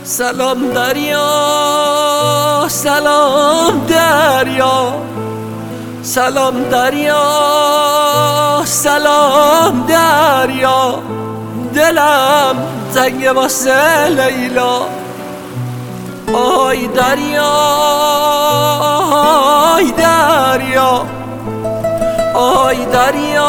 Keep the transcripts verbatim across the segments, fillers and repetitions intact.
سلام دریا، سلام دریا، سلام دریا، سلام دریا. دلم تنگ واسه لیلا. آی دریا، آی دریا، آی دریا،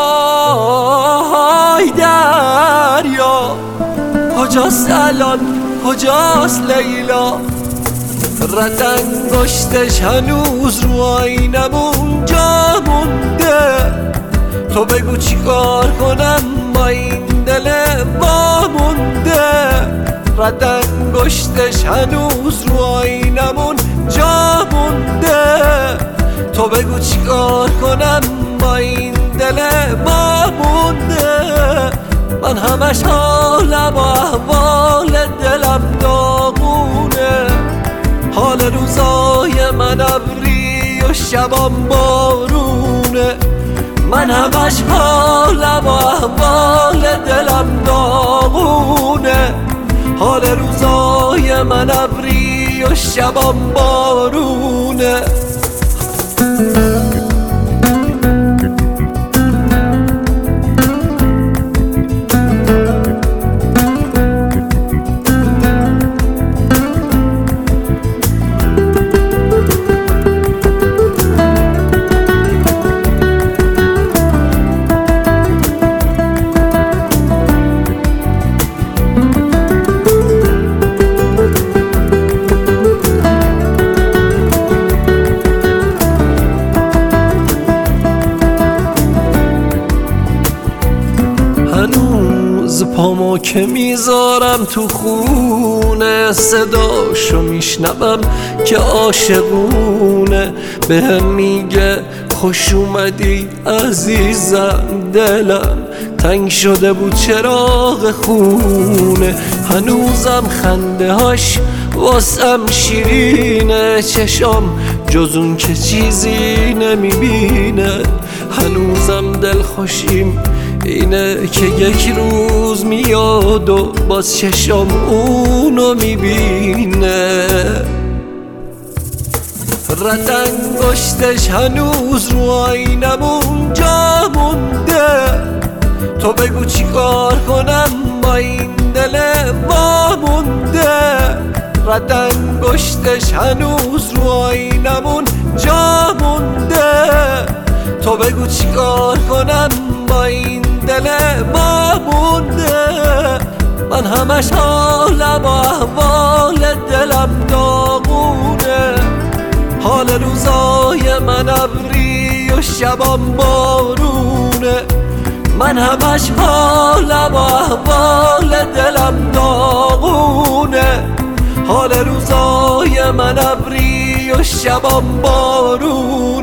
آی دریا. کجاست الان، کجاست لیلا؟ رد انگشتش هنوز رو آینمون جا مونده. تو بگو چی کار کنم با این دل وامونده. رد انگشتش هنوز رو آینمون جا مونده. تو بگو چی کار کنم با این دل وامونده. من همش حالم و احوال دلم داغونه. حال روزای من ابری و شبام بارونه. من همش حالم و احوال دلم داغونه. حال روزای من ابری و شبام بارونه. هنوز پامو که میذارم تو خونه، صداشو میشنوم که عاشقونه. بهم میگه خوش اومدی عزیزم، دلم تنگ شده بود چراغ خونه. هنوزم خنده هاش واسم شیرینه، چشام جز اون که چیزی نمیبینه. هنوزم دل خوشیم اینه که یک روز میاد و باز چشام اونو میبینه. رد انگشتش هنوز رو آینمون جا مونده. تو بگو چی کار کنم با این دل وامونده. رد انگشتش هنوز رو آینمون جا مونده. تو بگو چی کار کنم با این دل وامونده. من همش حالم و احوال دلم داغونه. حال روزای من ابری و شبام بارونه. من همش حالم و احوال دلم داغونه. حال روزای من ابری و شبام بارونه.